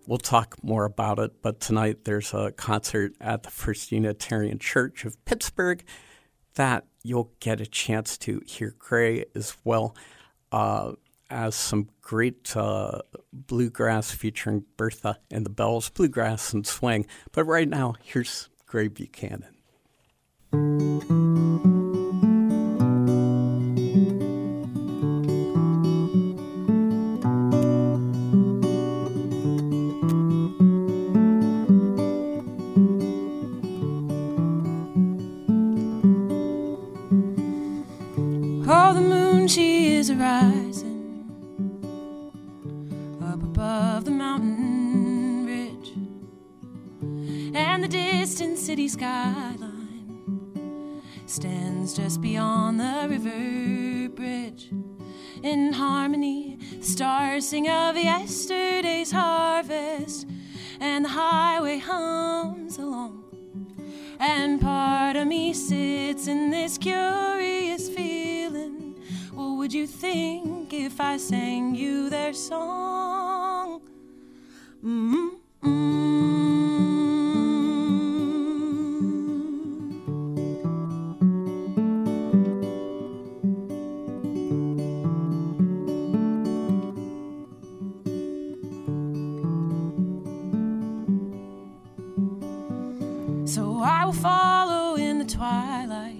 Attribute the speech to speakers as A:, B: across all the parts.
A: we'll talk more about it, but tonight there's a concert at the First Unitarian Church of Pittsburgh that you'll get a chance to hear Gray as well as some great bluegrass featuring Bertha and the Bells, bluegrass and swing. But right now, here's Gray Buchanan.
B: Oh, the moon, she is rising up above the mountain ridge, and the distant city skyline stands just beyond the river bridge. In harmony, the stars sing of yesterday's harvest, and the highway hums along, and part of me sits in this curious feeling. What would you think if I sang you their song? So I will follow in the twilight,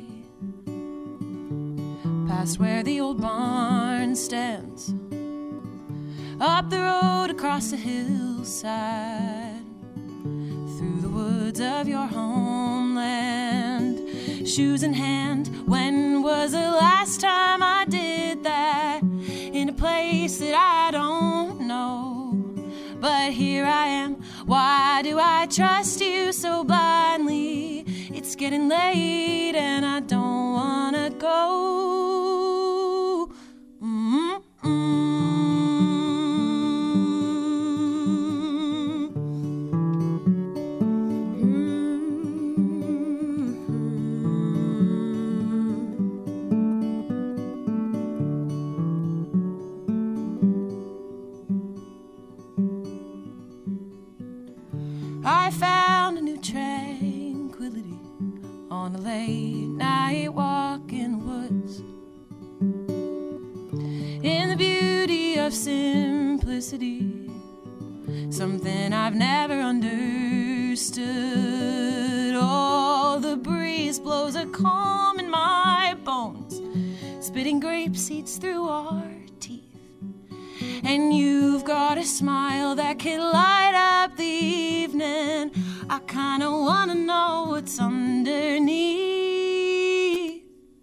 B: past where the old barn stands, up the road across the hillside, through the woods of your homeland. Shoes in hand, when was the last time I did that? In a place that I don't know. But here I am, why do I trust you so blindly? It's getting late and I don't wanna go. I found a new tranquility on a late night walk in the woods, in the beauty of simplicity, something I've never understood. Oh, the breeze blows a calm in my bones, spitting grape seeds through our teeth. And you've got a smile that can light up the evening. I kinda wanna know what's underneath.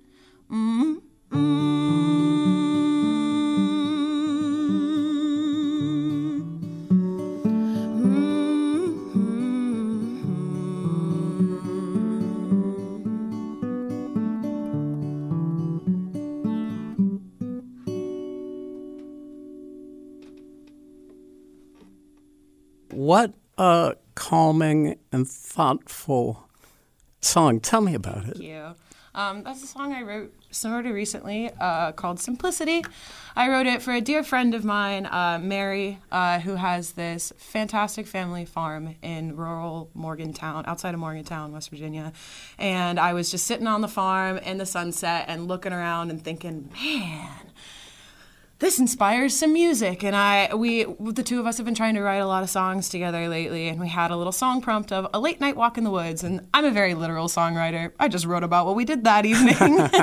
A: What a calming and thoughtful song. Tell me about it.
B: Thank you. That's a song I wrote sort of recently called Simplicity. I wrote it for a dear friend of mine, Mary, who has this fantastic family farm in rural Morgantown, outside of Morgantown, West Virginia. And I was just sitting on the farm in the sunset and looking around and thinking, man, this inspires some music. And the two of us have been trying to write a lot of songs together lately, and we had a little song prompt of a late night walk in the woods. And I'm a very literal songwriter. I just wrote about what we did that evening.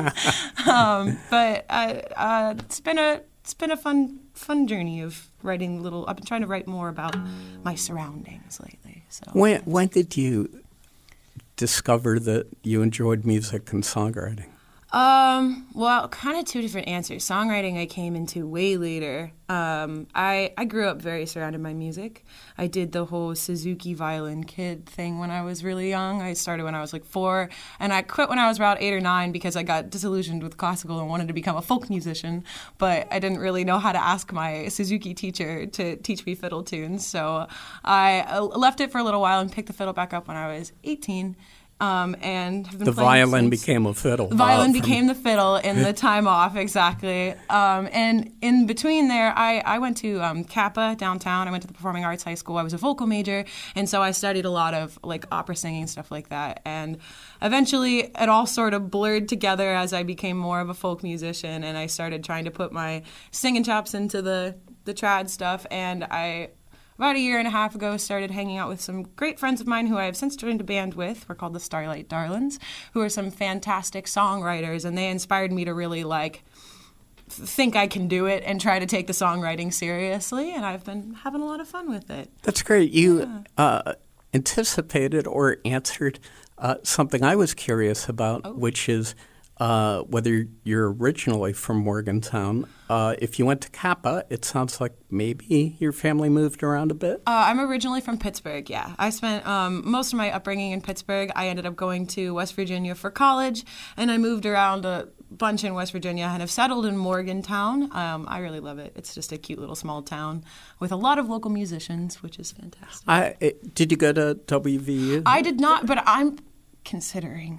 B: But it's been a fun journey of writing little. I've been trying to write more about my surroundings lately. So
A: when did you discover that you enjoyed music and songwriting?
B: Well, kind of two different answers. Songwriting I came into way later. I grew up very surrounded by music. I did the whole Suzuki violin kid thing when I was really young. I started when I was like 4, and I quit when I was about 8 or 9 because I got disillusioned with classical and wanted to become a folk musician, but I didn't really know how to ask my Suzuki teacher to teach me fiddle tunes, so I left it for a little while and picked the fiddle back up when I was 18. and have been
A: The
B: playing
A: violin
B: since.
A: became a fiddle.
B: The violin became the fiddle in the time off, exactly. And in between there, I went to Kappa downtown. I went to the Performing Arts High School. I was a vocal major, and so I studied a lot of like opera singing, stuff like that. And eventually, it all sort of blurred together as I became more of a folk musician, and I started trying to put my singing chops into the trad stuff. And about a year and a half ago, started hanging out with some great friends of mine who I have since joined a band with. We're called the Starlight Darlins, who are some fantastic songwriters, and they inspired me to really think I can do it and try to take the songwriting seriously, and I've been having a lot of fun with it.
A: That's great. You anticipated or answered something I was curious about, which is whether you're originally from Morgantown. If you went to Kappa, it sounds like maybe your family moved around a bit.
B: I'm originally from Pittsburgh, yeah. I spent most of my upbringing in Pittsburgh. I ended up going to West Virginia for college, and I moved around a bunch in West Virginia and have settled in Morgantown. I really love it. It's just a cute little small town with a lot of local musicians, which is fantastic.
A: Did you go to WVU?
B: I did not, but I'm considering.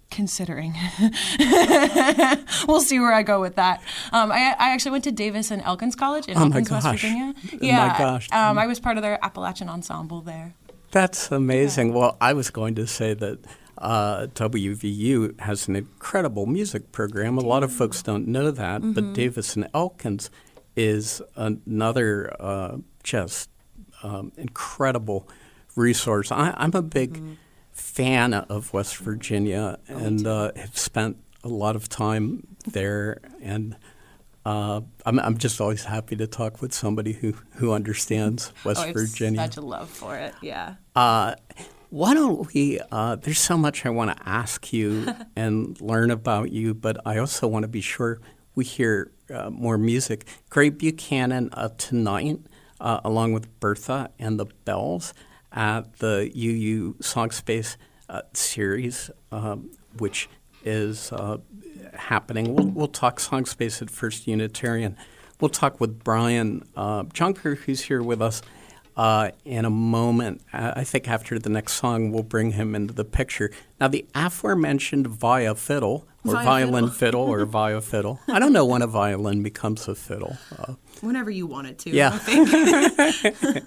B: We'll see where I go with that. I actually went to Davis and Elkins College in Elkins, West Virginia. Yeah,
A: my gosh.
B: I was part of their Appalachian ensemble there.
A: That's amazing. Yeah. Well, I was going to say that WVU has an incredible music program. A lot of folks don't know that, but Davis and Elkins is another just incredible resource. I'm a big fan of West Virginia and have spent a lot of time there, and I'm just always happy to talk with somebody who understands West Virginia.
B: Such a love for it, yeah.
A: Why don't we, there's so much I want to ask you and learn about you, but I also want to be sure we hear more music. Gray Buchanan tonight, along with Bertha and the Bells, at the UU Song Space series, which is happening. We'll talk Song Space at First Unitarian. We'll talk with Brian Junker, who's here with us in a moment. I think after the next song, we'll bring him into the picture. Now, the aforementioned via fiddle, or violin fiddle, or via fiddle. I don't know when a violin becomes a fiddle.
B: Whenever you want it to,
A: yeah.
B: I think.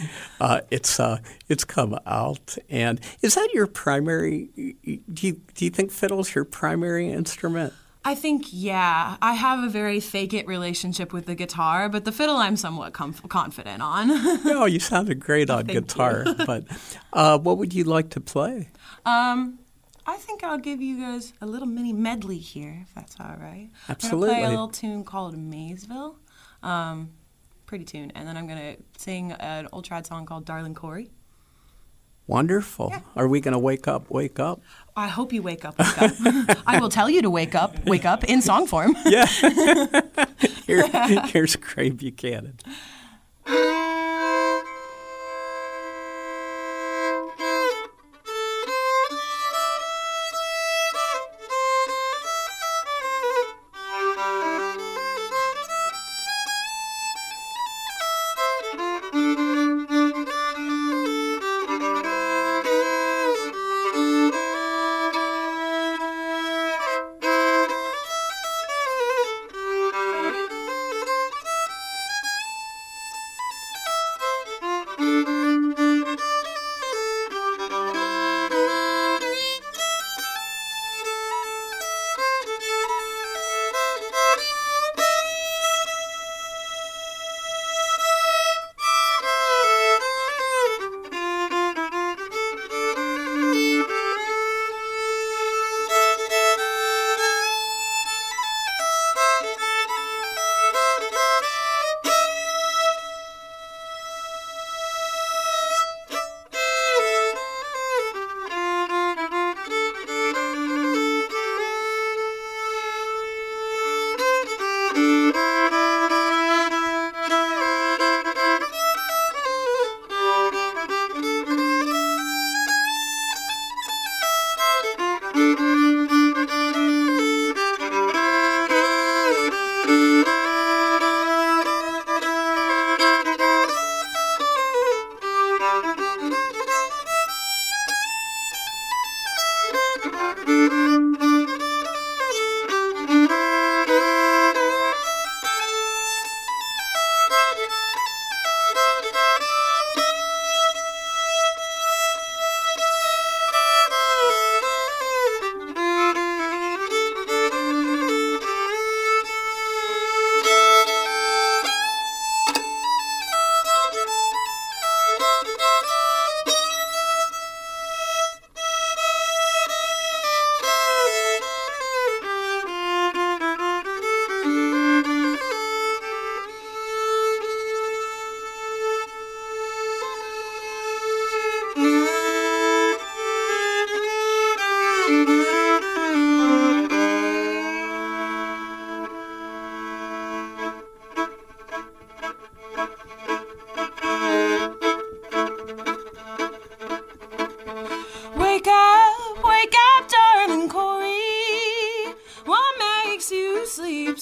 A: It's come out, and is that your primary? Do you think fiddle's your primary instrument?
B: I think, yeah. I have a very fake-it relationship with the guitar, but the fiddle I'm somewhat confident on.
A: No, you sounded great on guitar. But what would you like to play?
B: I think I'll give you guys a little mini medley here, if that's all right.
A: Absolutely.
B: I'm going to play a little tune called Maysville. Pretty tune. And then I'm going to sing an old trad song called Darlin' Corey.
A: Wonderful. Yeah. Are we going to wake up? Wake up?
B: I hope you wake up. I will tell you to wake up in song form.
A: Yeah. Here's Gray Buchanan.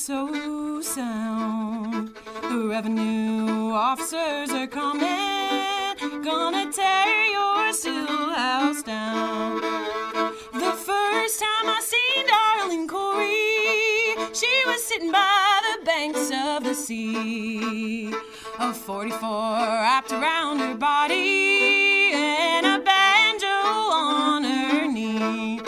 B: so sound. The revenue officers are coming, gonna tear your still house down. The first time I seen darling Corey, she was sitting by the banks of the sea. A 44 wrapped around her body and a banjo on her knee.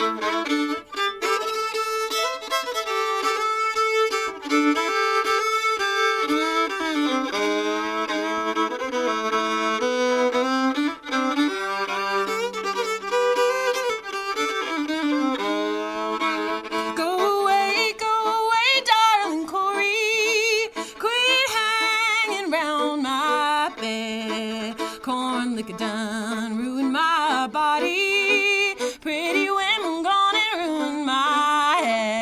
B: Done ruined my body. Pretty women gone and ruined my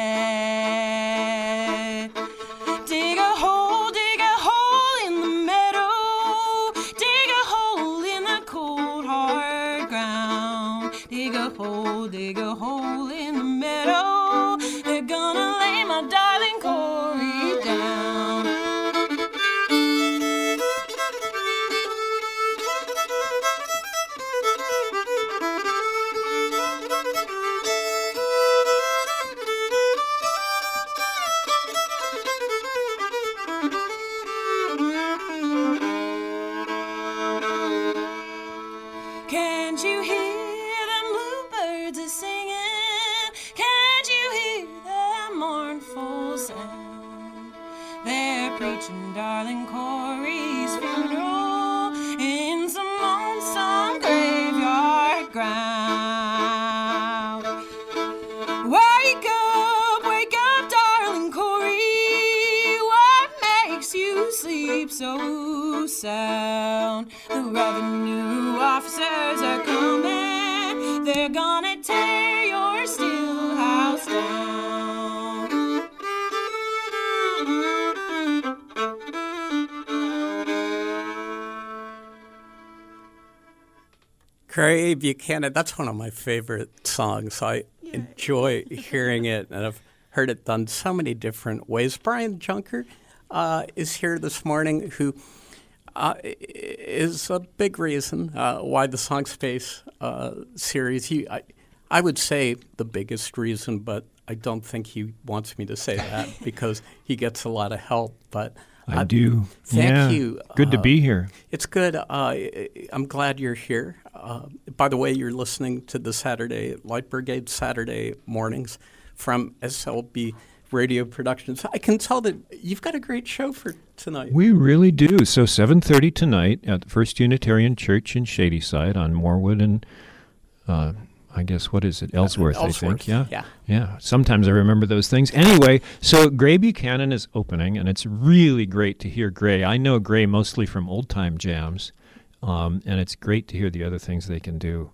B: head. Dig a hole in the meadow. Dig a hole in the cold hard ground. Dig a hole in the meadow. They're gonna lay my darling Corey down. Can't you hear them bluebirds a singing? Can't you hear that mournful sound? They're preaching darling Corey's funeral in some lonesome graveyard ground. Wake up, darling Corey. What makes you sleep so sound? The revenue officers are coming. They're gonna tear your still house down.
A: Gray Buchanan, that's one of my favorite songs. I enjoy hearing it, and I've heard it done so many different ways. Brian Junker is here this morning, who is a big reason why the Song Space series, I would say the biggest reason, but I don't think he wants me to say that because he gets a lot of help. But
C: I do.
A: Thank you.
C: Good to be here.
A: It's good. I'm glad you're here. By the way, you're listening to the Light Brigade Saturday mornings from SLB Radio Productions. I can tell that you've got a great show for tonight.
C: We really do. So 7:30 tonight at the First Unitarian Church in Shadyside on Morewood and I guess, what is it? Ellsworth, I think. Yeah. Sometimes I remember those things. Anyway, so Gray Buchanan is opening, and it's really great to hear Gray. I know Gray mostly from old-time jams, and it's great to hear the other things they can do.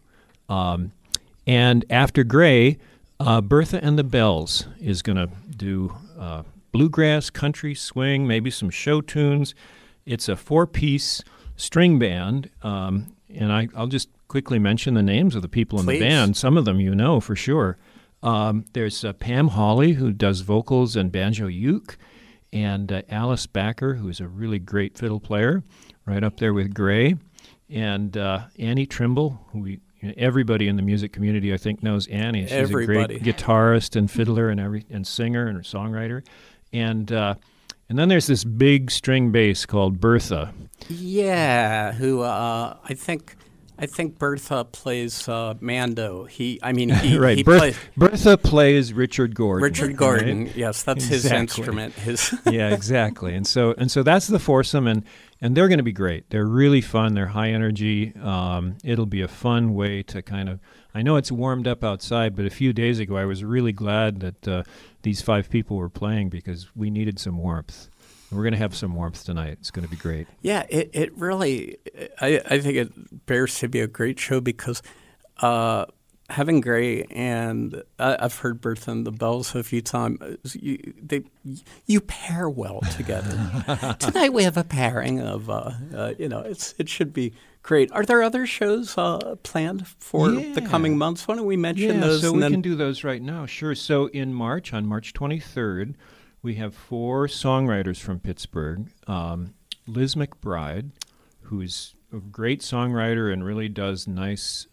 C: And after Gray, Bertha and the Bells is going to do bluegrass, country, swing, maybe some show tunes. It's a 4-piece string band, and I'll just quickly mention the names of the people in the band. Some of them you know for sure. There's Pam Hawley, who does vocals and banjo uke, and Alice Backer, who is a really great fiddle player, right up there with Gray, and Annie Trimble, who everybody in the music community, I think, knows Annie. She's a great guitarist and fiddler and singer and songwriter. And then there's this big string bass called Bertha.
A: Yeah, who I think Bertha plays Mando.
C: Bertha plays Richard Gordon.
A: Richard Gordon,
C: right?
A: Yes, that's his instrument.
C: Yeah, exactly. And so that's the foursome, and they're going to be great. They're really fun. They're high energy. It'll be a fun way to kind of. I know it's warmed up outside, but a few days ago I was really glad that these 5 people were playing because we needed some warmth. We're going to have some warmth tonight. It's going to be great.
A: Yeah, it really, I think it bears to be a great show because having Gray and I've heard Bertha and the Bells a few times. You pair well together. Tonight we have a pairing of, it should be great. Are there other shows planned for the coming months? Why don't we mention those?
C: So we can do those right now. Sure. So in March, on March 23rd, we have 4 songwriters from Pittsburgh. Liz McBride, who's a great songwriter and really does nice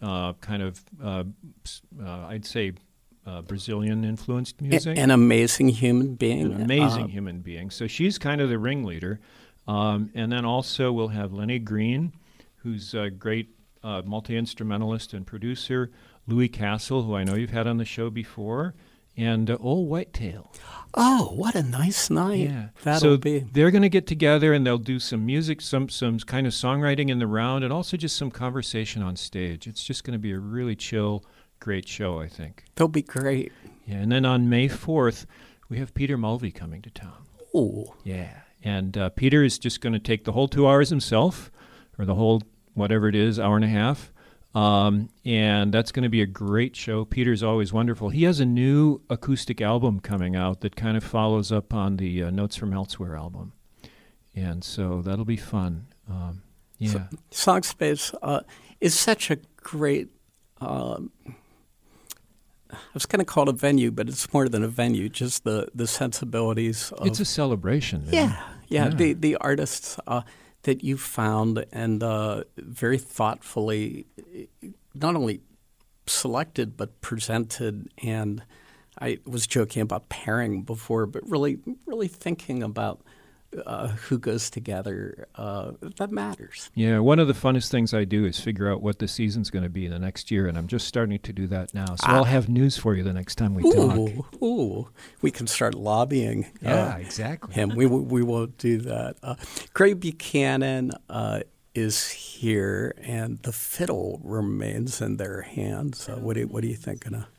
C: I'd say Brazilian-influenced music.
A: An amazing human being.
C: An amazing human being. So she's kind of the ringleader. And then also we'll have Lenny Green, who's a great multi-instrumentalist and producer. Louis Castle, who I know you've had on the show before. And Old Whitetail.
A: Oh, what a nice night.
C: Yeah.
A: That'll be.
C: They're going to get together and they'll do some music, some kind of songwriting in the round, and also just some conversation on stage. It's just going to be a really chill, great show, I think.
A: They'll be great.
C: Yeah, and then on May 4th, we have Peter Mulvey coming to town.
A: Oh.
C: Yeah, and Peter is just going to take the whole 2 hours himself, or the whole, whatever it is, hour and a half. And that's going to be a great show. Peter's always wonderful. He has a new acoustic album coming out that kind of follows up on the Notes from Elsewhere album. And so that'll be fun. Yeah.
A: So, Songspace is such a great, I was going to call it a venue, but it's more than a venue, just the sensibilities of...
C: It's a celebration. Man.
A: Yeah. The artists... that you found and very thoughtfully not only selected but presented. And I was joking about pairing before, but really thinking about who goes together. That matters.
C: Yeah, one of the funnest things I do is figure out what the season's going to be the next year, and I'm just starting to do that now. So I'll have news for you the next time we talk.
A: We can start lobbying.
C: Yeah, exactly.
A: And we won't do that. Gray Buchanan is here, and the fiddle remains in their hands. What are you thinking of?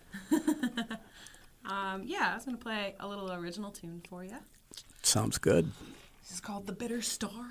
B: I was going to play a little original tune for you.
A: Sounds good.
B: This is called The Bitter Star.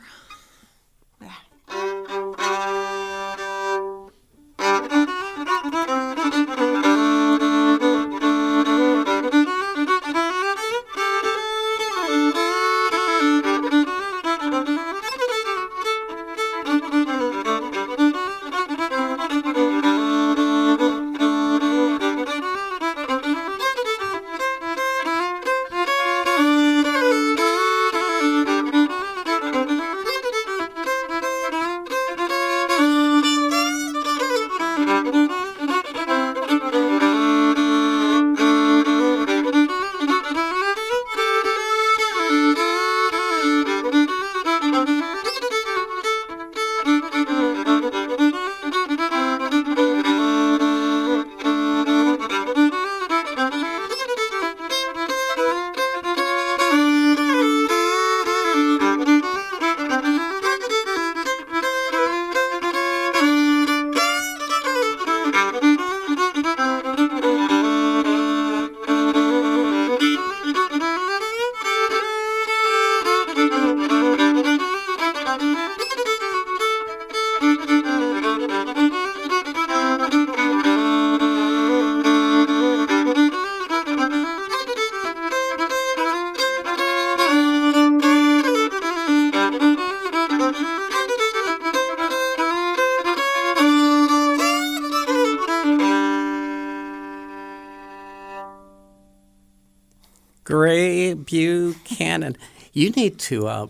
A: Gray Buchanan. You need to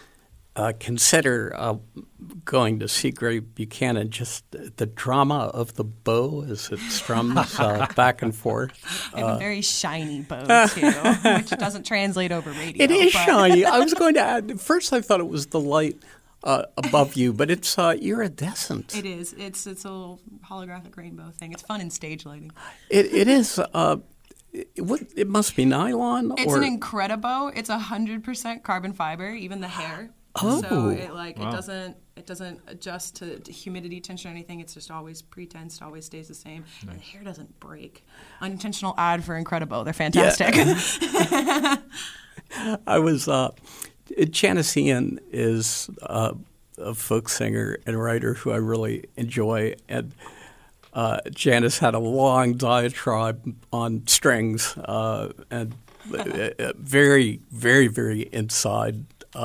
A: consider going to see Gray Buchanan, just the drama of the bow as it strums back and forth.
B: I have a very shiny bow, too, which doesn't translate over radio.
A: It is shiny. I was going to add, at first I thought it was the light above you, but it's iridescent.
B: It is. It's a little holographic rainbow thing. It's fun in stage lighting.
A: It is. It must be nylon?
B: It's an Incredibow. It's 100% carbon fiber, even the hair.
A: Oh.
B: So it doesn't adjust to humidity, tension, or anything. It's just always pre-tensed, always stays the same. Nice. And the hair doesn't break. Unintentional ad for Incredibow. They're fantastic.
A: Yeah. I was Janice Ian is a folk singer and writer who I really enjoy, and Janice had a long diatribe on strings and very, very, very inside.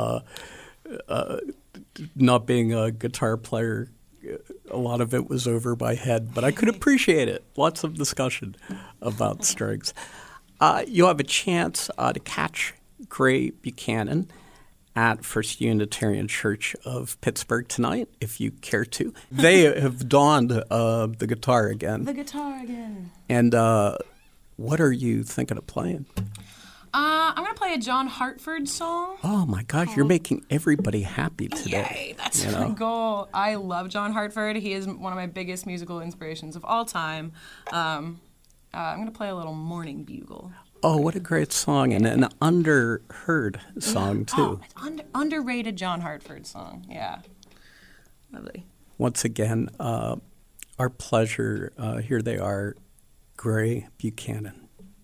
A: Not being a guitar player, a lot of it was over my head, but I could appreciate it. Lots of discussion about strings. You'll have a chance to catch Gray Buchanan at First Unitarian Church of Pittsburgh tonight, if you care to. They have donned the guitar again.
B: The guitar again.
A: And what are you thinking of playing?
B: I'm going to play a John Hartford song.
A: Oh, my gosh, you're making everybody happy today.
B: Yay, that's my goal. I love John Hartford. He is one of my biggest musical inspirations of all time. I'm going to play a little Morning Bugle.
A: Oh, what a great song, and an underheard song, too.
B: Oh, it's underrated John Hartford song, yeah. Lovely.
A: Once again, our pleasure. Here they are, Gray Buchanan.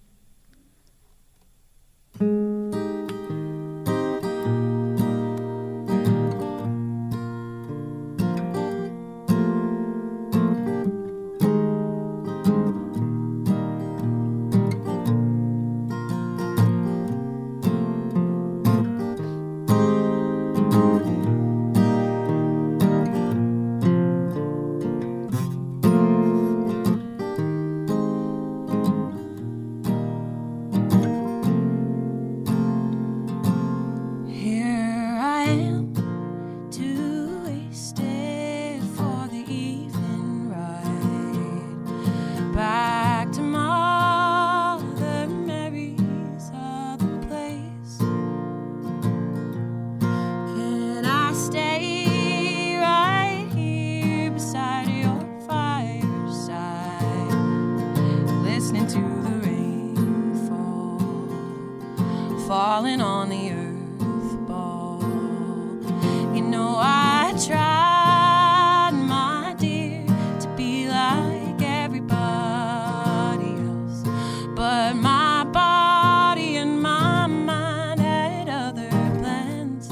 B: Falling on the earth ball. You know I tried, my dear, to be like everybody else, but my body and my mind had other plans.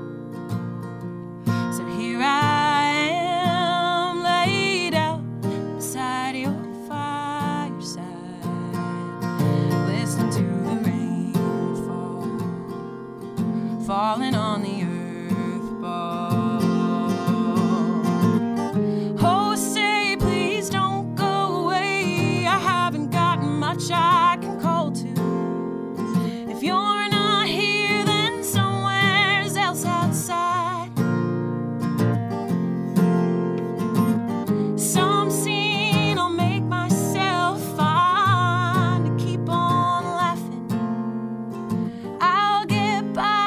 B: So here I am, laid out beside your fireside, listening to the rain falling on the earth ball. Oh, say please don't go away. I haven't got much I can call to. If you're not here, then somewhere else outside. Some scene I'll make myself find to keep on laughing. I'll get by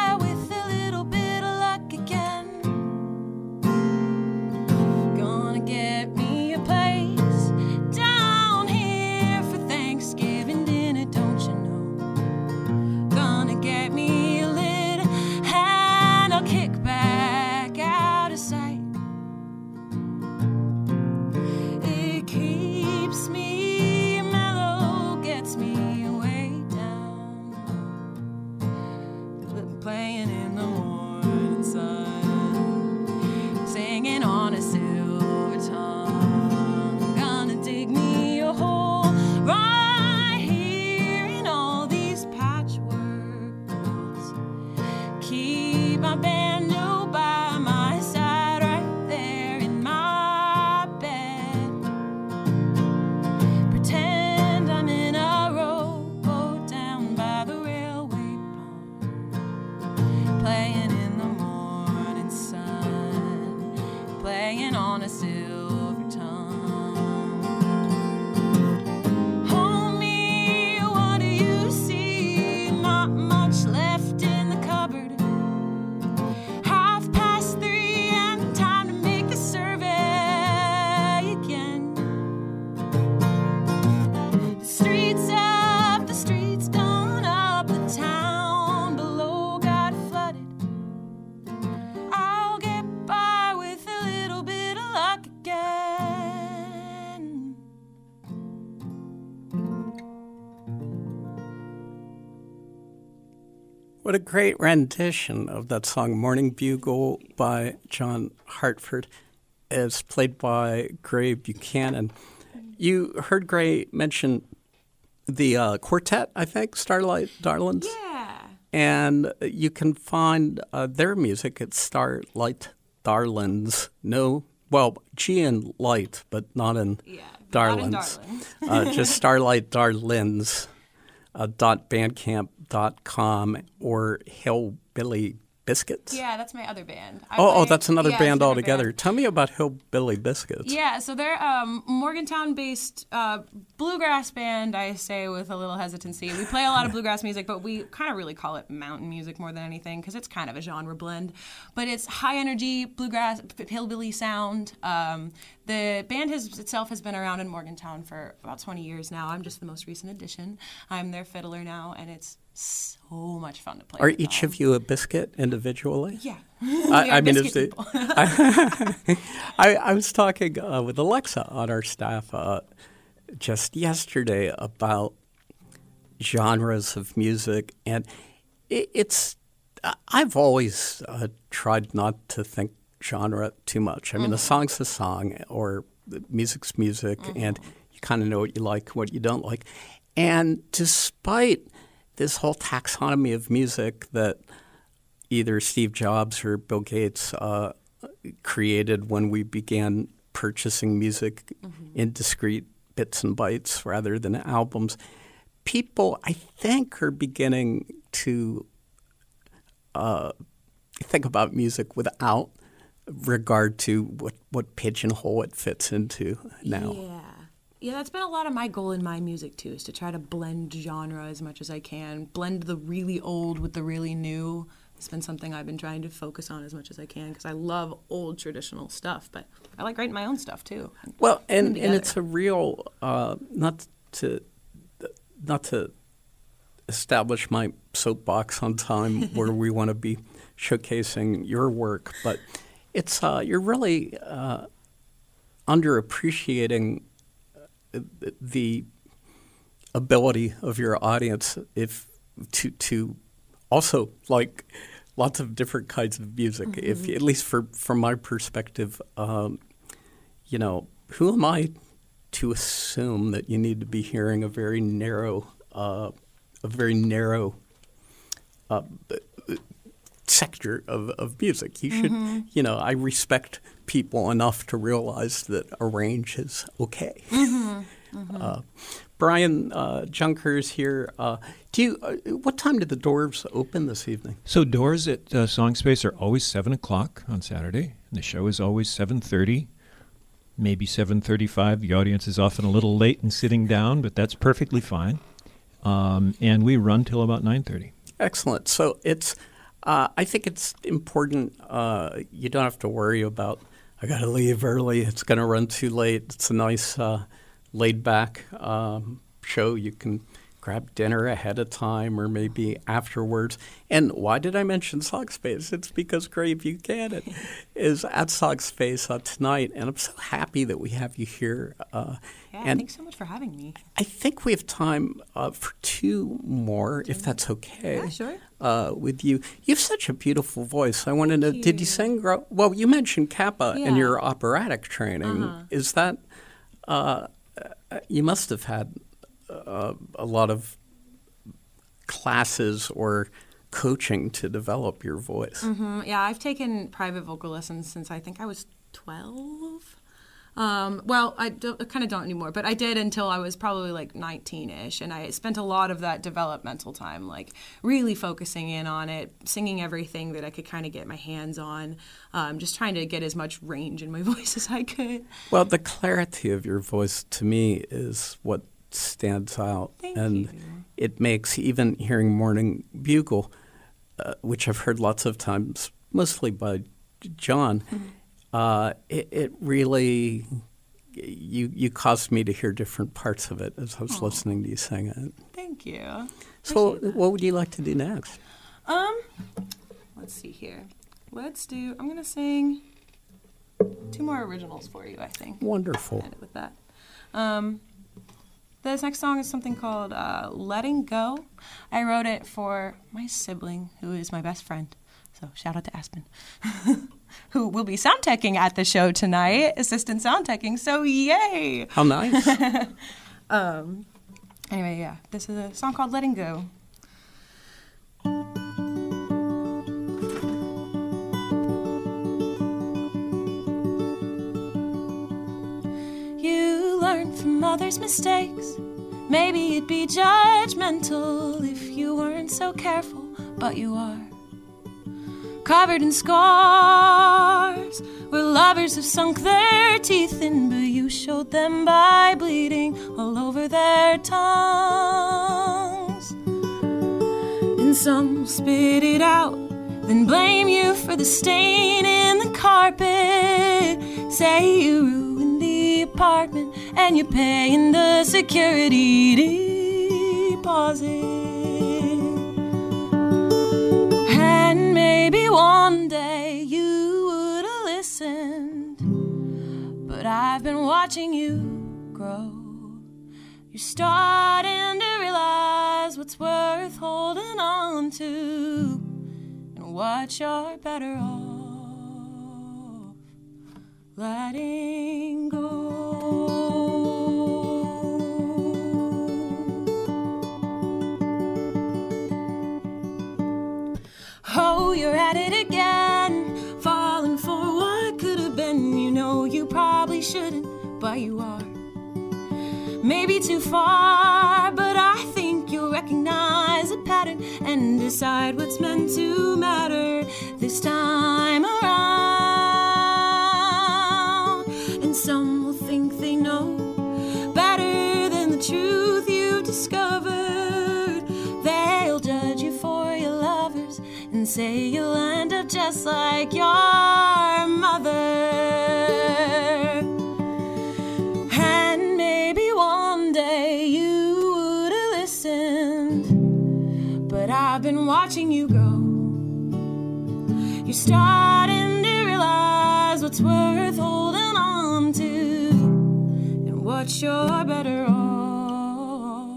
B: playing in the morning sun, singing on a silver tongue. Gonna dig me a hole right here in all these patchwork quilts. Keep my banjo by my side right there in my bed. Pretend I'm in a rowboat down by the railway pond, playing in the morning sun, playing on a silver tongue. Hold me, what do you see? Not much left in the cupboard. 3:30 and time to make the survey again. The streets up, the streets gone up, the town below got flooded. I'll get by with a little bit of luck again.
A: What a great rendition of that song, Morning Bugle by John Hartford, as played by Gray Buchanan. You heard Gray mention the quartet, I think, Starlight Darlings?
B: Yeah.
A: And you can find their music at Starlight Darlings. No, well, G in light, but not in Darlings.
B: Not in Darlings.
A: Just Starlight Darlings .bandcamp.com or Hillbilly Biscuits?
B: Yeah, that's my other band.
A: That's another band altogether. Tell me about Hillbilly Biscuits.
B: Yeah, so they're a Morgantown-based bluegrass band, I say with a little hesitancy. We play a lot of bluegrass music, but we kind of really call it mountain music more than anything because it's kind of a genre blend. But it's high-energy bluegrass, hillbilly sound. The band itself has been around in Morgantown for about 20 years now. I'm just the most recent addition. I'm their fiddler now, and it's so much fun to play.
A: Are each of you a biscuit individually?
B: Yeah.
A: I mean, I was talking with Alexa on our staff just yesterday about genres of music, and I've always tried not to think genre too much. I mean, a song's a song, or the music's music, and you kind of know what you like, what you don't like. And despite this whole taxonomy of music that either Steve Jobs or Bill Gates created when we began purchasing music in discrete bits and bytes rather than albums, people, I think, are beginning to think about music without regard to what pigeonhole it fits into now.
B: Yeah, that's been a lot of my goal in my music, too, is to try to blend genre as much as I can, blend the really old with the really new. It's been something I've been trying to focus on as much as I can because I love old traditional stuff, but I like writing my own stuff, too.
A: Well, and it's a real, not to establish my soapbox on time where we want to be showcasing your work, but it's you're really underappreciating the ability of your audience to also like lots of different kinds of music. If at least from my perspective, who am I to assume that you need to be hearing a very narrow sector of music? You should, I respect people enough to realize that a range is okay. Brian Junker's here. What time did the doors open this evening?
C: So doors at Song Space are always 7 o'clock on Saturday. And the show is always 7:30, maybe 7:35. The audience is often a little late in sitting down, but that's perfectly fine. And we run till about 9:30.
A: Excellent. So it's. I think it's important. You don't have to worry about, I got to leave early, it's going to run too late. It's a nice laid-back show. You can grab dinner ahead of time or maybe afterwards. And why did I mention Song Space? It's because Gray Buchanan is at Song Space tonight, and I'm so happy that we have you here.
B: Thanks so much for having me.
A: I think we have time for two more, if that's okay.
B: Yeah, sure.
A: With you. You have such a beautiful voice. I want to know, did you sing? Well, you mentioned Kappa in your operatic training. Is that, you must have had a lot of classes or coaching to develop your voice.
B: Yeah, I've taken private vocal lessons since I think I was 12. Well, I kind of don't anymore, but I did until I was probably like 19-ish, and I spent a lot of that developmental time like really focusing in on it, singing everything that I could kind of get my hands on, just trying to get as much range in my voice as I could.
A: Well, the clarity of your voice to me is what stands out.
B: Thank you.
A: It makes, even hearing Morning Bugle, which I've heard lots of times, mostly by John, it really, you caused me to hear different parts of it as I was listening to you sing it.
B: Thank you.
A: So what would you like to do next?
B: Let's see here. I'm going to sing 2 more originals for you, I think.
A: Wonderful.
B: End it with that. This next song is something called Letting Go. I wrote it for my sibling, who is my best friend. So shout out to Aspen, who will be sound teching at the show tonight, assistant sound teching. So yay!
A: How nice.
B: Anyway, yeah, this is a song called Letting Go. You learn from others' mistakes, Maybe you'd be judgmental if you weren't so careful, but you are. Covered in scars, where lovers have sunk their teeth in, but you showed them by bleeding all over their tongues. And some will spit it out, then blame you for the stain in the carpet. Say you ruined the apartment and you're paying the security deposit. And maybe one day you would have listened, but I've been watching you grow. You're starting to realize what's worth holding on to and what you're better off letting go. Oh, you're at it again, falling for what could have been. You know you probably shouldn't, but you are. Maybe too far, but I think you'll recognize a pattern and decide what's meant to matter this time around. And some will think they know better than the truth you've discovered. They'll judge you for your lovers and say you'll end up just like your mother. And maybe one day you would have listened, but I've been watching you grow. You're starting to realize what's worth holding on to and what you're better off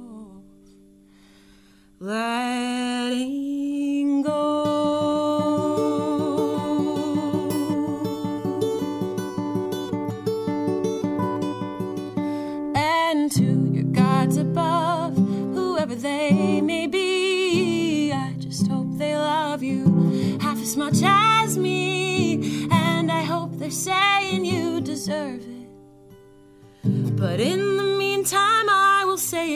B: letting go. And to your gods above, whoever they may be, I just hope they love you half as much as me, and I hope they're saying you deserve it. But in the meantime, I will say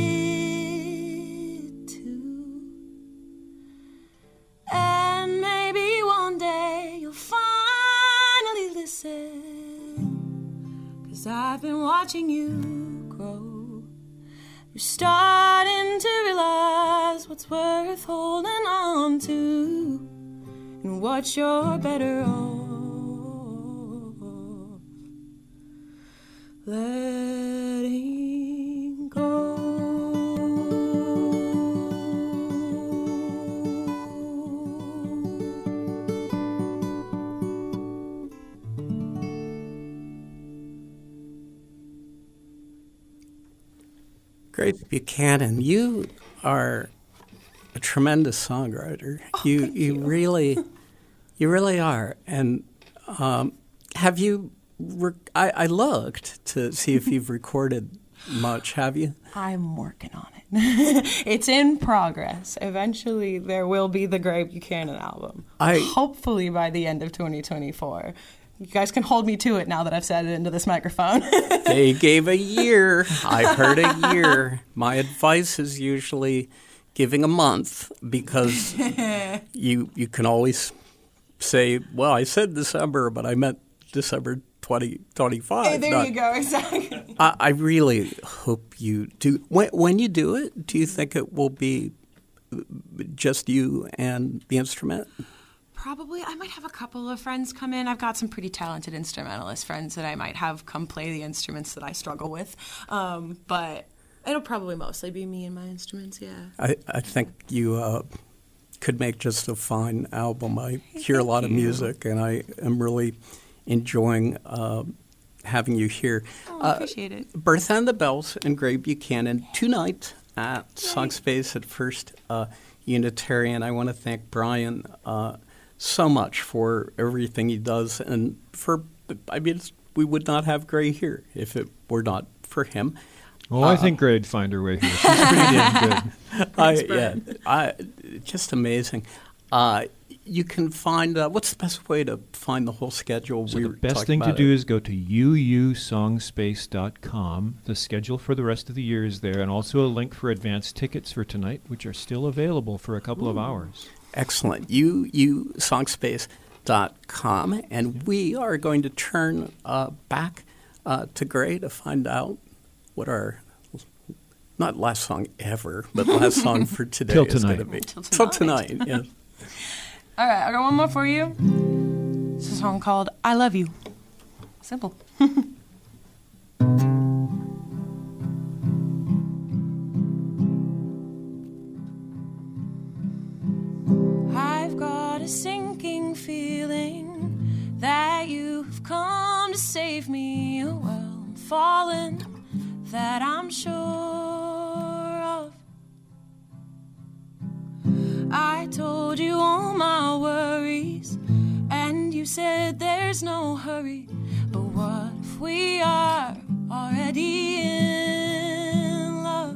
B: it too. And maybe one day you'll finally listen, 'cause I've been watching you grow. You're starting to realize what's worth holding on to and what you're better off letting go.
A: Great Buchanan, you are a tremendous songwriter.
B: Oh,
A: you really are. And have you? I looked to see if you've recorded much. Have you?
B: I'm working on it. It's in progress. Eventually, there will be the Greg Buchanan album. Hopefully by the end of 2024. You guys can hold me to it now that I've said it into this microphone.
A: They gave a year. I heard a year. My advice is usually giving a month, because you can always say, well, I said December, but I meant December 2025.
B: Hey, there you go, exactly.
A: I really hope you do. When you do it, do you think it will be just you and the instrument?
B: Probably. I might have a couple of friends come in. I've got some pretty talented instrumentalist friends that I might have come play the instruments that I struggle with. But it'll probably mostly be me and my instruments, yeah.
A: I think you could make just a fine album. I hear a lot of music, and I am really enjoying having you here.
B: I appreciate it.
A: Bertha and the Bells and Greg Buchanan tonight at Songspace at First Unitarian. I want to thank Brian so much for everything he does, and we would not have Gray here if it were not for him.
C: Well, I think Gray'd find her way here. She's pretty damn good.
A: Just amazing. You can find, what's the best way to find the whole schedule?
C: So the best thing to do is go to uusongspace.com. The schedule for the rest of the year is there, and also a link for advance tickets for tonight, which are still available for a couple of hours. Excellent.
A: uusongspace.com. And we are going to turn back to Gray to find out what our, not last song ever, but last song for today is going to be. Till tonight, yes.
B: All right, I got one more for you. It's a song called I Love You. Simple. I've got a sinking feeling that you've come to save me. Well, I'm falling, that I'm sure of. I told you all my worries, and you said there's no hurry. But what if we are already in love?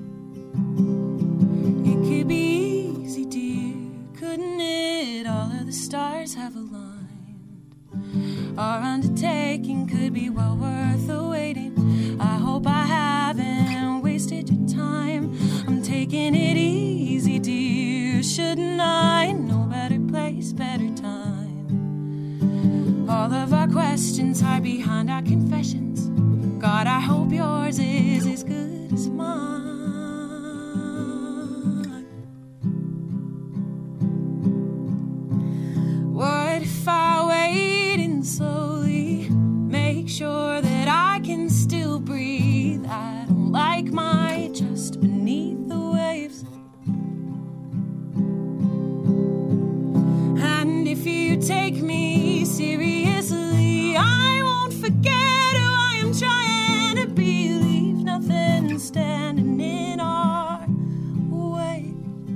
B: It could be easy, dear, couldn't it? All of the stars have aligned. Our undertaking could be well worth the waiting. I hope I haven't wasted your time. I'm taking it easy, dear. Shouldn't I know better place, better time? All of our questions hide behind our confessions. God, I hope yours is as good as mine. What if I wait and slowly make sure that I can still breathe? I don't like my just beneath the waves. And if you take me seriously, I won't forget who I am trying to be. Leave nothing standing in our way.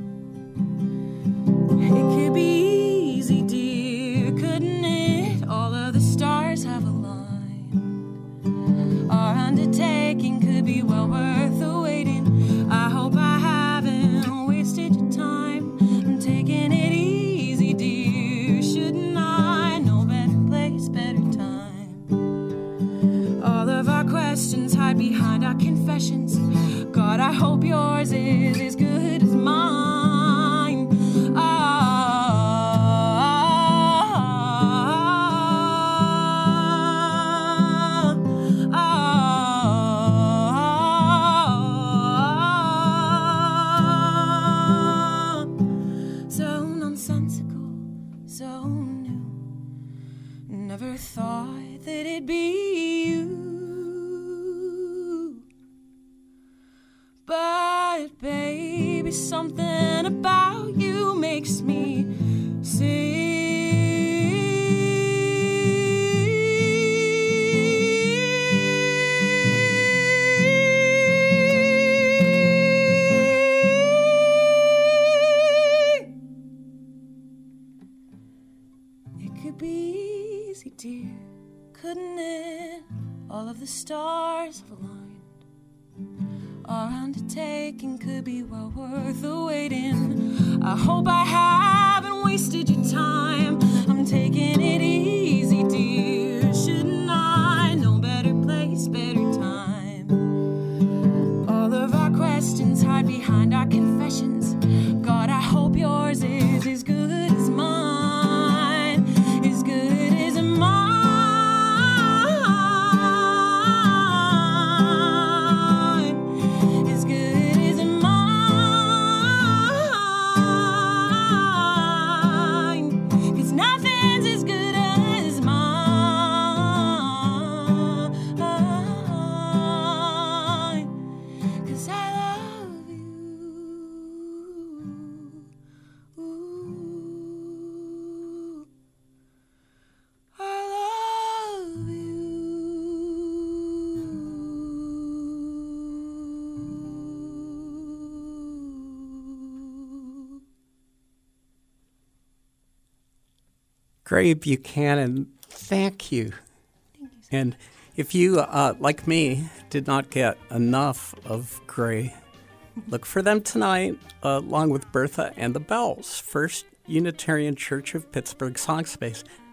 B: It could be easy, dear, couldn't it? All of the stars have aligned. Our undertaking could be well worth the waiting. I hope I haven't wasted your time. I'm taking it easy, dear. Shouldn't I know better place, better time? All of our questions hide behind our confessions. God, I hope yours is as good as mine. So nonsensical, so new. Never thought that it'd be you. But baby, something about you makes me dear, couldn't it? All of the stars have aligned. Our undertaking could be well worth the waiting. I hope I haven't wasted your time. I'm taking it easy, dear. Shouldn't I know better place, better time? All of our questions hide behind our confessions. God, I hope yours is as good as mine. As good as mine. As good as mine. 'Cause nothing's as good as mine. 'Cause I love you.
A: Gray Buchanan, thank you. And if you, like me, did not get enough of Gray, look for them tonight along with Bertha and the Bells, First Unitarian Church of Pittsburgh Song Space.